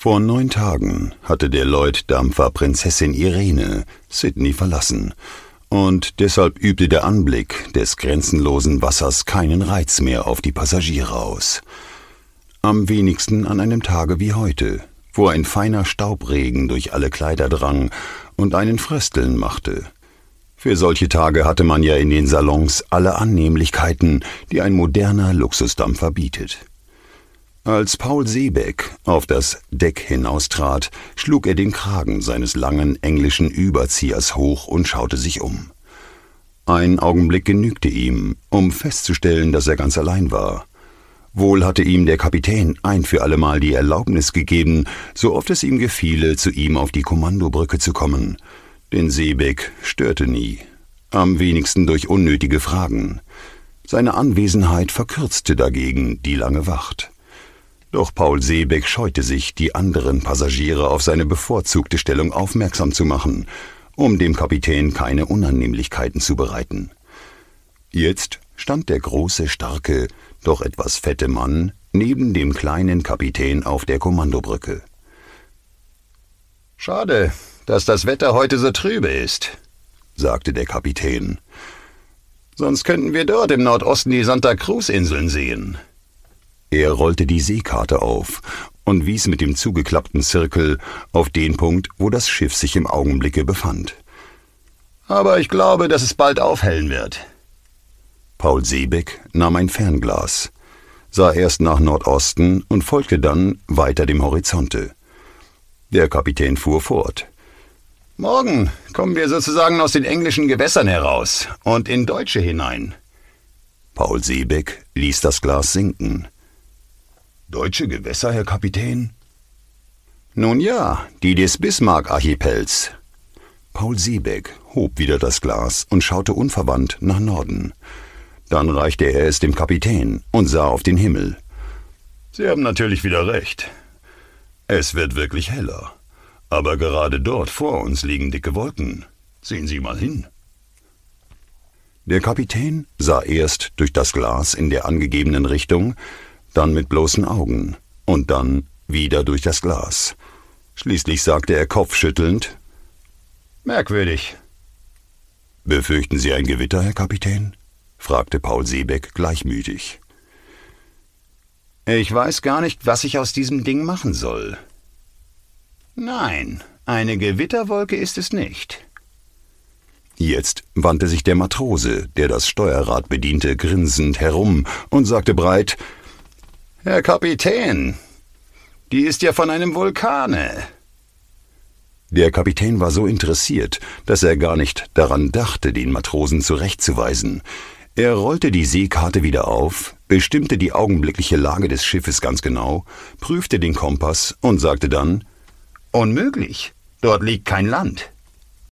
Vor 9 Tagen hatte der Lloyd-Dampfer Prinzessin Irene Sydney verlassen, und deshalb übte der Anblick des grenzenlosen Wassers keinen Reiz mehr auf die Passagiere aus. Am wenigsten an einem Tage wie heute, wo ein feiner Staubregen durch alle Kleider drang und einen Frösteln machte. Für solche Tage hatte man ja in den Salons alle Annehmlichkeiten, die ein moderner Luxusdampfer bietet. Als Paul Seebeck auf das Deck hinaustrat, schlug er den Kragen seines langen englischen Überziehers hoch und schaute sich um. Ein Augenblick genügte ihm, um festzustellen, dass er ganz allein war. Wohl hatte ihm der Kapitän ein für allemal die Erlaubnis gegeben, so oft es ihm gefiele, zu ihm auf die Kommandobrücke zu kommen. Denn Seebeck störte nie, am wenigsten durch unnötige Fragen. Seine Anwesenheit verkürzte dagegen die lange Wacht. Doch Paul Seebeck scheute sich, die anderen Passagiere auf seine bevorzugte Stellung aufmerksam zu machen, um dem Kapitän keine Unannehmlichkeiten zu bereiten. Jetzt stand der große, starke, doch etwas fette Mann neben dem kleinen Kapitän auf der Kommandobrücke. »Schade, dass das Wetter heute so trübe ist«, sagte der Kapitän. »Sonst könnten wir dort im Nordosten die Santa Cruz-Inseln sehen.« Er rollte die Seekarte auf und wies mit dem zugeklappten Zirkel auf den Punkt, wo das Schiff sich im Augenblicke befand. »Aber ich glaube, dass es bald aufhellen wird.« Paul Seebeck nahm ein Fernglas, sah erst nach Nordosten und folgte dann weiter dem Horizonte. Der Kapitän fuhr fort. »Morgen kommen wir sozusagen aus den englischen Gewässern heraus und in deutsche hinein.« Paul Seebeck ließ das Glas sinken. »Deutsche Gewässer, Herr Kapitän?« »Nun ja, die des Bismarck-Archipels.« Paul Seebeck hob wieder das Glas und schaute unverwandt nach Norden. Dann reichte er es dem Kapitän und sah auf den Himmel. »Sie haben natürlich wieder recht. Es wird wirklich heller. Aber gerade dort vor uns liegen dicke Wolken. Sehen Sie mal hin.« Der Kapitän sah erst durch das Glas in der angegebenen Richtung, dann mit bloßen Augen und dann wieder durch das Glas. Schließlich sagte er kopfschüttelnd: »Merkwürdig.« »Befürchten Sie ein Gewitter, Herr Kapitän?« fragte Paul Seebeck gleichmütig. »Ich weiß gar nicht, was ich aus diesem Ding machen soll.« »Nein, eine Gewitterwolke ist es nicht.« Jetzt wandte sich der Matrose, der das Steuerrad bediente, grinsend herum und sagte breit: »Herr Kapitän, die ist ja von einem Vulkane.« Der Kapitän war so interessiert, dass er gar nicht daran dachte, den Matrosen zurechtzuweisen. Er rollte die Seekarte wieder auf, bestimmte die augenblickliche Lage des Schiffes ganz genau, prüfte den Kompass und sagte dann: »Unmöglich, dort liegt kein Land.«